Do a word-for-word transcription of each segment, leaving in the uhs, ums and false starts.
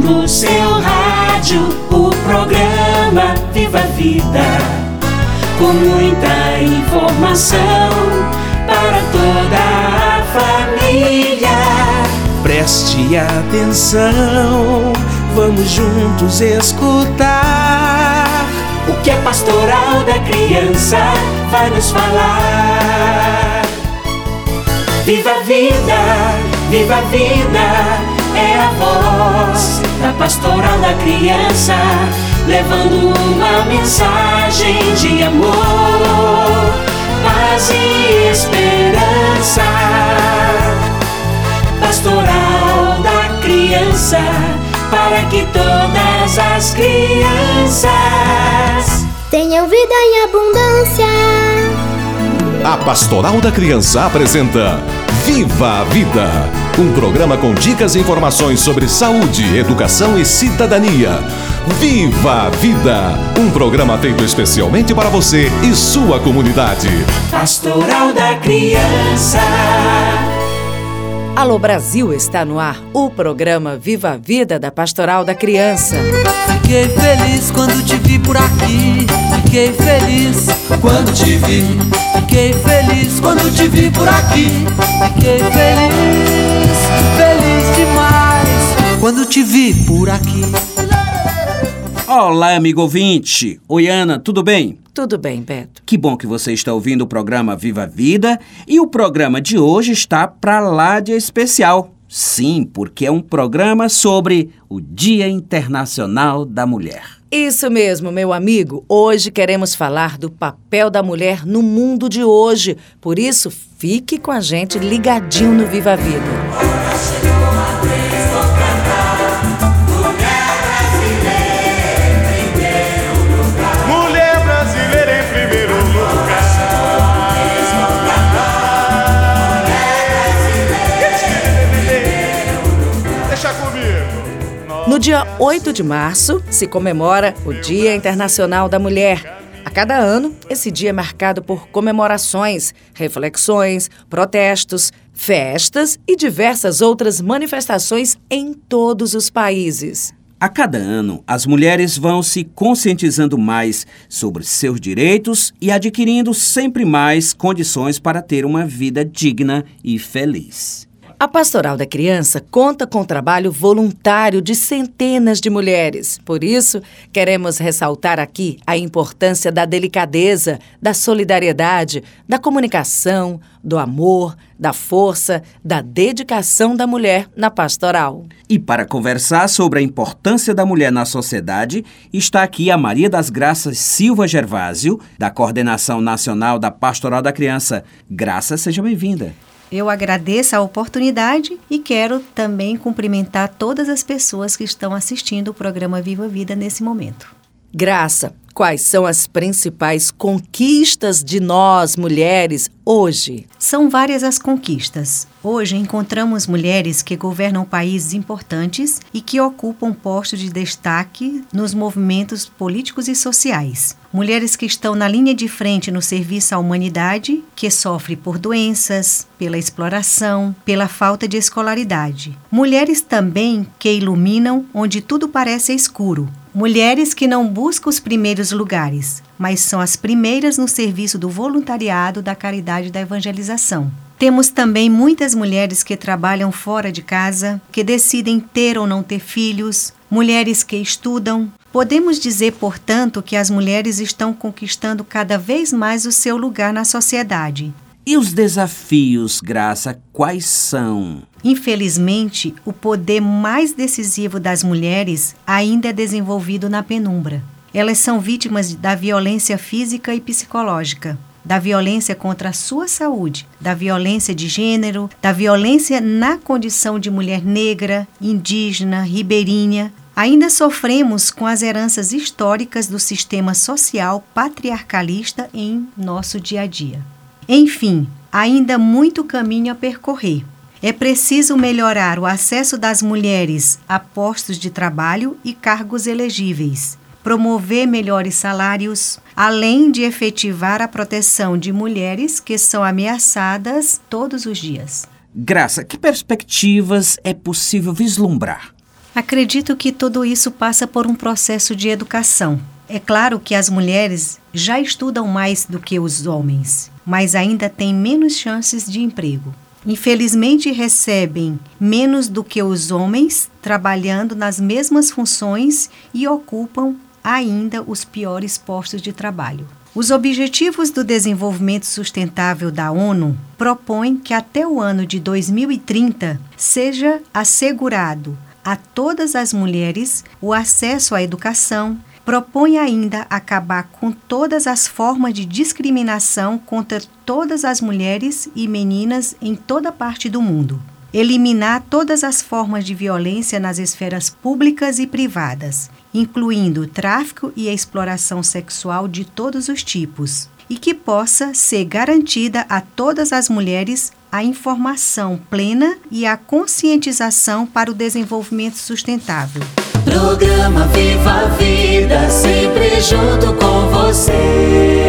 no seu rádio o programa Viva a Vida, com muita informação para toda a família. Preste atenção, vamos juntos escutar o que a Pastoral da Criança vai nos falar. Viva a vida, viva a vida, é a voz da Pastoral da Criança, levando uma mensagem de amor, paz e esperança. Pastoral da Criança, para que todas as crianças tenham vida em abundância. A Pastoral da Criança apresenta Viva a Vida, um programa com dicas e informações sobre saúde, educação e cidadania. Viva a Vida, um programa feito especialmente para você e sua comunidade. Pastoral da Criança. Alô Brasil, está no ar o programa Viva a Vida da Pastoral da Criança. Fiquei feliz quando te vi por aqui. Fiquei feliz quando te vi. Fiquei feliz quando te vi por aqui. Fiquei feliz, feliz demais quando te vi por aqui. Olá, amigo ouvinte. Oi, Ana, tudo bem? Tudo bem, Beto. Que bom que você está ouvindo o programa Viva a Vida. E o programa de hoje está pra lá de especial. Sim, porque é um programa sobre o Dia Internacional da Mulher. Isso mesmo, meu amigo. Hoje queremos falar do papel da mulher no mundo de hoje. Por isso, fique com a gente ligadinho no Viva a Vida. No dia oito de março, se comemora o Dia Internacional da Mulher. A cada ano, esse dia é marcado por comemorações, reflexões, protestos, festas e diversas outras manifestações em todos os países. A cada ano, as mulheres vão se conscientizando mais sobre seus direitos e adquirindo sempre mais condições para ter uma vida digna e feliz. A Pastoral da Criança conta com o trabalho voluntário de centenas de mulheres. Por isso, queremos ressaltar aqui a importância da delicadeza, da solidariedade, da comunicação, do amor, da força, da dedicação da mulher na pastoral. E para conversar sobre a importância da mulher na sociedade, está aqui a Maria das Graças Silva Gervásio, da Coordenação Nacional da Pastoral da Criança. Graça, seja bem-vinda. Eu agradeço a oportunidade e quero também cumprimentar todas as pessoas que estão assistindo o programa Viva a Vida nesse momento. Graça, quais são as principais conquistas de nós, mulheres, hoje? São várias as conquistas. Hoje encontramos mulheres que governam países importantes e que ocupam postos de destaque nos movimentos políticos e sociais. Mulheres que estão na linha de frente no serviço à humanidade, que sofre por doenças, pela exploração, pela falta de escolaridade. Mulheres também que iluminam onde tudo parece escuro. Mulheres que não buscam os primeiros lugares, mas são as primeiras no serviço do voluntariado, da caridade e da evangelização. Temos também muitas mulheres que trabalham fora de casa, que decidem ter ou não ter filhos, mulheres que estudam. Podemos dizer, portanto, que as mulheres estão conquistando cada vez mais o seu lugar na sociedade. E os desafios, Graça, quais são? Infelizmente, o poder mais decisivo das mulheres ainda é desenvolvido na penumbra. Elas são vítimas da violência física e psicológica, da violência contra a sua saúde, da violência de gênero, da violência na condição de mulher negra, indígena, ribeirinha. Ainda sofremos com as heranças históricas do sistema social patriarcalista em nosso dia a dia. Enfim, ainda muito caminho a percorrer. É preciso melhorar o acesso das mulheres a postos de trabalho e cargos elegíveis, promover melhores salários, além de efetivar a proteção de mulheres que são ameaçadas todos os dias. Graça, que perspectivas é possível vislumbrar? Acredito que tudo isso passa por um processo de educação. É claro que as mulheres já estudam mais do que os homens, mas ainda têm menos chances de emprego. Infelizmente, recebem menos do que os homens, trabalhando nas mesmas funções e ocupam ainda os piores postos de trabalho. Os Objetivos do Desenvolvimento Sustentável da ONU propõem que até o ano de dois mil e trinta seja assegurado a todas as mulheres o acesso à educação. Propõe ainda acabar com todas as formas de discriminação contra todas as mulheres e meninas em toda parte do mundo. Eliminar todas as formas de violência nas esferas públicas e privadas, incluindo o tráfico e a exploração sexual de todos os tipos, e que possa ser garantida a todas as mulheres a informação plena e a conscientização para o desenvolvimento sustentável. Programa Viva a Vida, sempre junto com você.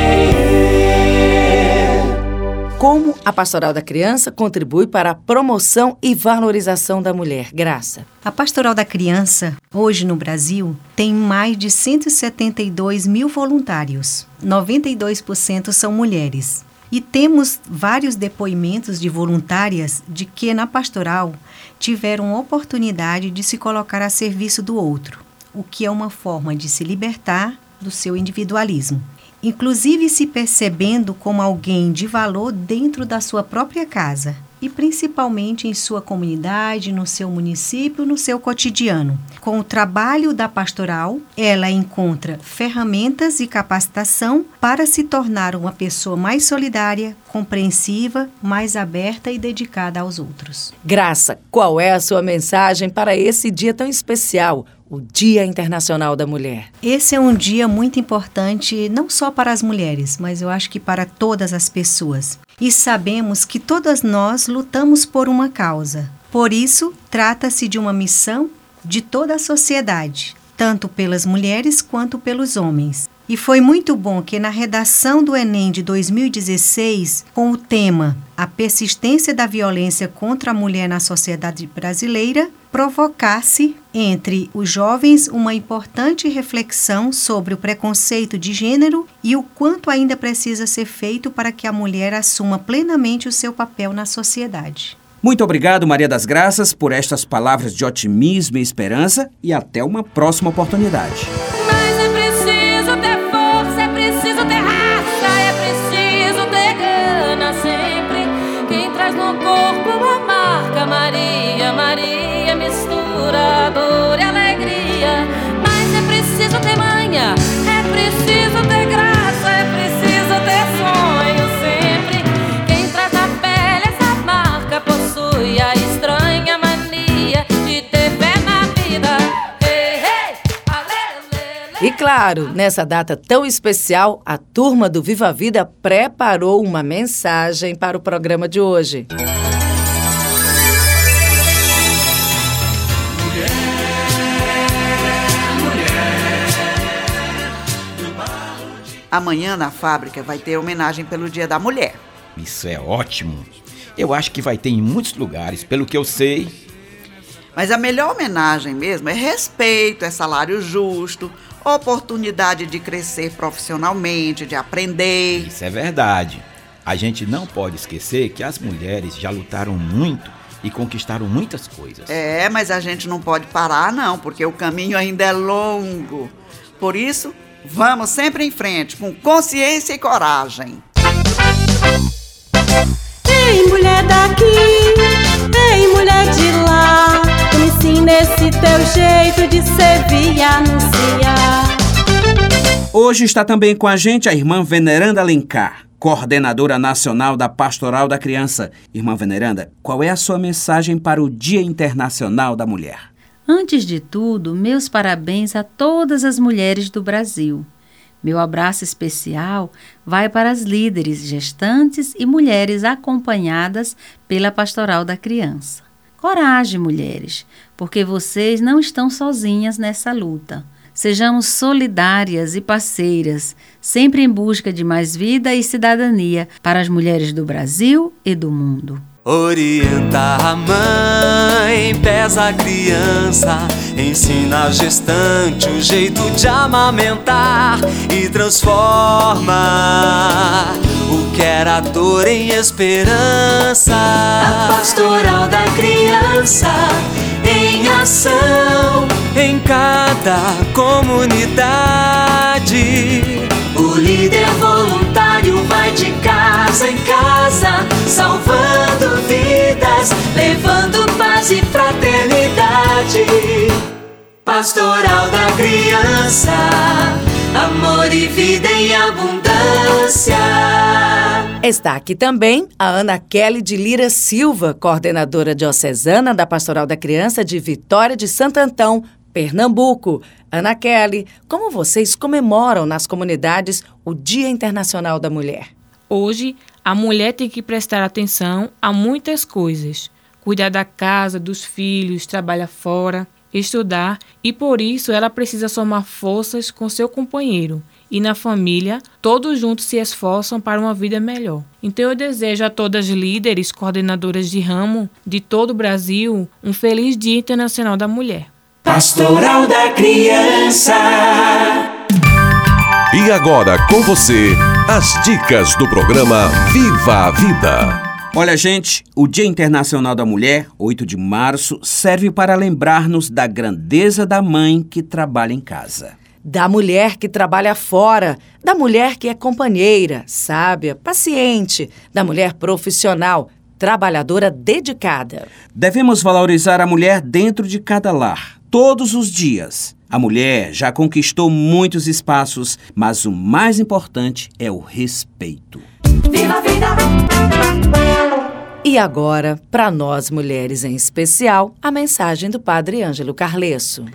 Como a Pastoral da Criança contribui para a promoção e valorização da mulher? Graça. A Pastoral da Criança, hoje no Brasil, tem mais de cento e setenta e dois mil voluntários. noventa e dois por cento são mulheres. E temos vários depoimentos de voluntárias de que na pastoral tiveram oportunidade de se colocar a serviço do outro, o que é uma forma de se libertar do seu individualismo, inclusive se percebendo como alguém de valor dentro da sua própria casa e principalmente em sua comunidade, no seu município, no seu cotidiano. Com o trabalho da pastoral, ela encontra ferramentas e capacitação para se tornar uma pessoa mais solidária, compreensiva, mais aberta e dedicada aos outros. Graça, qual é a sua mensagem para esse dia tão especial, o Dia Internacional da Mulher? Esse é um dia muito importante, não só para as mulheres, mas eu acho que para todas as pessoas. E sabemos que todas nós lutamos por uma causa. Por isso, trata-se de uma missão de toda a sociedade, tanto pelas mulheres quanto pelos homens. E foi muito bom que na redação do Enem de dois mil e dezesseis, com o tema A Persistência da Violência contra a Mulher na Sociedade Brasileira, provocasse entre os jovens uma importante reflexão sobre o preconceito de gênero e o quanto ainda precisa ser feito para que a mulher assuma plenamente o seu papel na sociedade. Muito obrigado, Maria das Graças, por estas palavras de otimismo e esperança e até uma próxima oportunidade. Mas é preciso ter força, é preciso ter raça, é preciso ter gana sempre. Quem traz no corpo a marca Maria, Maria mistura dor e alegria. Mas é preciso ter manha, é preciso ter graça, é preciso ter sonho sempre. Quem traz na pele essa marca possui a estranha mania de ter fé na vida. Hey, hey, ale, ale. E claro, nessa data tão especial, a turma do Viva a Vida preparou uma mensagem para o programa de hoje. Amanhã na fábrica vai ter homenagem pelo Dia da Mulher. Isso é ótimo. Eu acho que vai ter em muitos lugares, pelo que eu sei. Mas a melhor homenagem mesmo é respeito, é salário justo, oportunidade de crescer profissionalmente, de aprender. Isso é verdade. A gente não pode esquecer que as mulheres já lutaram muito e conquistaram muitas coisas. É, mas a gente não pode parar não, porque o caminho ainda é longo. Por isso, vamos sempre em frente, com consciência e coragem. Ei, mulher daqui, ei, mulher de lá, me ensina esse teu jeito de servir e anunciar. Hoje está também com a gente a irmã Veneranda Alencar, coordenadora nacional da Pastoral da Criança. Irmã Veneranda, qual é a sua mensagem para o Dia Internacional da Mulher? Antes de tudo, meus parabéns a todas as mulheres do Brasil. Meu abraço especial vai para as líderes, gestantes e mulheres acompanhadas pela Pastoral da Criança. Coragem, mulheres, porque vocês não estão sozinhas nessa luta. Sejamos solidárias e parceiras, sempre em busca de mais vida e cidadania para as mulheres do Brasil e do mundo. Orienta a mãe pesa a criança, ensina a gestante o jeito de amamentar e transforma o que era dor em esperança. A pastoral da criança em ação em cada comunidade. O líder voluntário vai de casa em casa, salvando vidas, levando paz e fraternidade. Pastoral da criança, amor e vida em abundância. Está aqui também a Ana Kelly de Lira Silva, coordenadora diocesana da Pastoral da Criança de Vitória de Santo Antão, Pernambuco. Ana Kelly, como vocês comemoram nas comunidades o Dia Internacional da Mulher? Hoje, a mulher tem que prestar atenção a muitas coisas. Cuidar da casa, dos filhos, trabalhar fora, estudar e, por isso, ela precisa somar forças com seu companheiro. E na família, todos juntos se esforçam para uma vida melhor. Então eu desejo a todas as líderes, coordenadoras de ramo de todo o Brasil, um feliz Dia Internacional da Mulher. Pastoral da Criança. E agora com você, as dicas do programa Viva a Vida. Olha, gente, o Dia Internacional da Mulher, oito de março, serve para lembrar-nos da grandeza da mãe que trabalha em casa. Da mulher que trabalha fora, da mulher que é companheira, sábia, paciente, da mulher profissional, trabalhadora dedicada. Devemos valorizar a mulher dentro de cada lar, todos os dias. A mulher já conquistou muitos espaços, mas o mais importante é o respeito. Viva a vida! E agora, para nós mulheres em especial, a mensagem do Padre Ângelo Carlesso.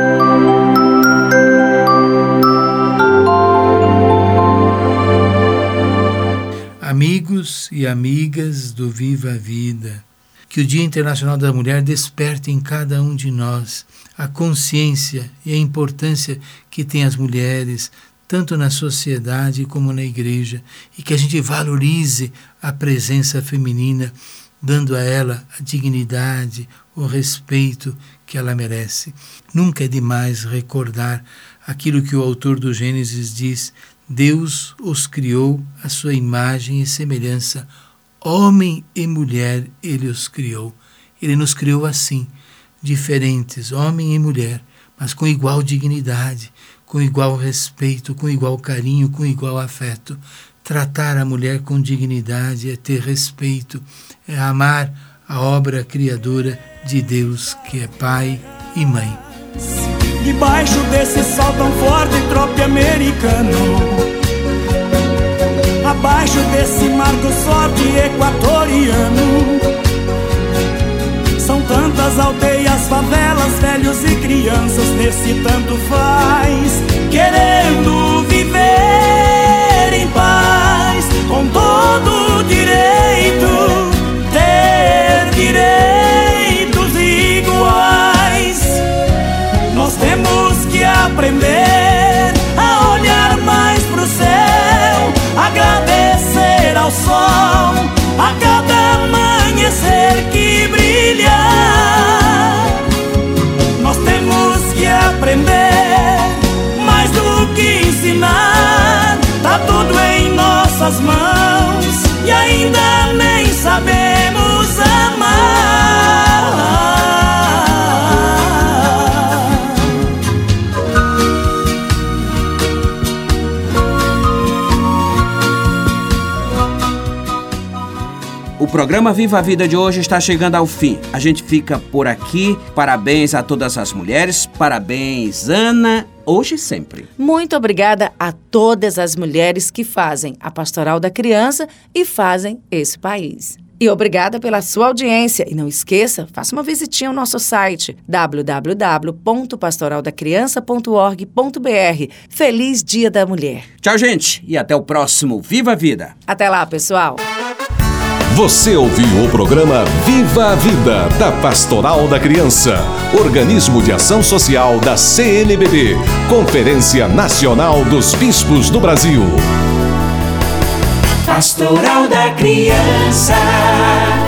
Amigos e amigas do Viva a Vida, que o Dia Internacional da Mulher desperte em cada um de nós a consciência e a importância que têm as mulheres, tanto na sociedade como na igreja, e que a gente valorize a presença feminina, dando a ela a dignidade, o respeito que ela merece. Nunca é demais recordar aquilo que o autor do Gênesis diz: Deus os criou à sua imagem e semelhança, homem e mulher ele os criou. Ele nos criou assim, diferentes, homem e mulher, mas com igual dignidade, com igual respeito, com igual carinho, com igual afeto. Tratar a mulher com dignidade é ter respeito, é amar a obra criadora de Deus, que é pai e mãe. Debaixo desse sol tão forte, trope americano, abaixo desse marco sorte equatoriano, são tantas aldeias, favelas, velhos e crianças nesse tanto faz, querendo viver em paz, com todo direito, ter direitos iguais. Nós temos que aprender a olhar mais pro céu, agradecer ao sol, a cada amanhecer que brilha. Nós temos que aprender mais do que ensinar, tá tudo em nossas mãos e ainda nem sabemos amar. O programa Viva a Vida de hoje está chegando ao fim. A gente fica por aqui. Parabéns a todas as mulheres. Parabéns, Ana, hoje e sempre. Muito obrigada a todas as mulheres que fazem a Pastoral da Criança e fazem esse país. E obrigada pela sua audiência. E não esqueça, faça uma visitinha ao nosso site w w w ponto pastoral da criança ponto org ponto b r. Feliz Dia da Mulher. Tchau, gente. E até o próximo Viva a Vida. Até lá, pessoal. Você ouviu o programa Viva a Vida, da Pastoral da Criança, organismo de ação social da C N B B, Conferência Nacional dos Bispos do Brasil. Pastoral da Criança.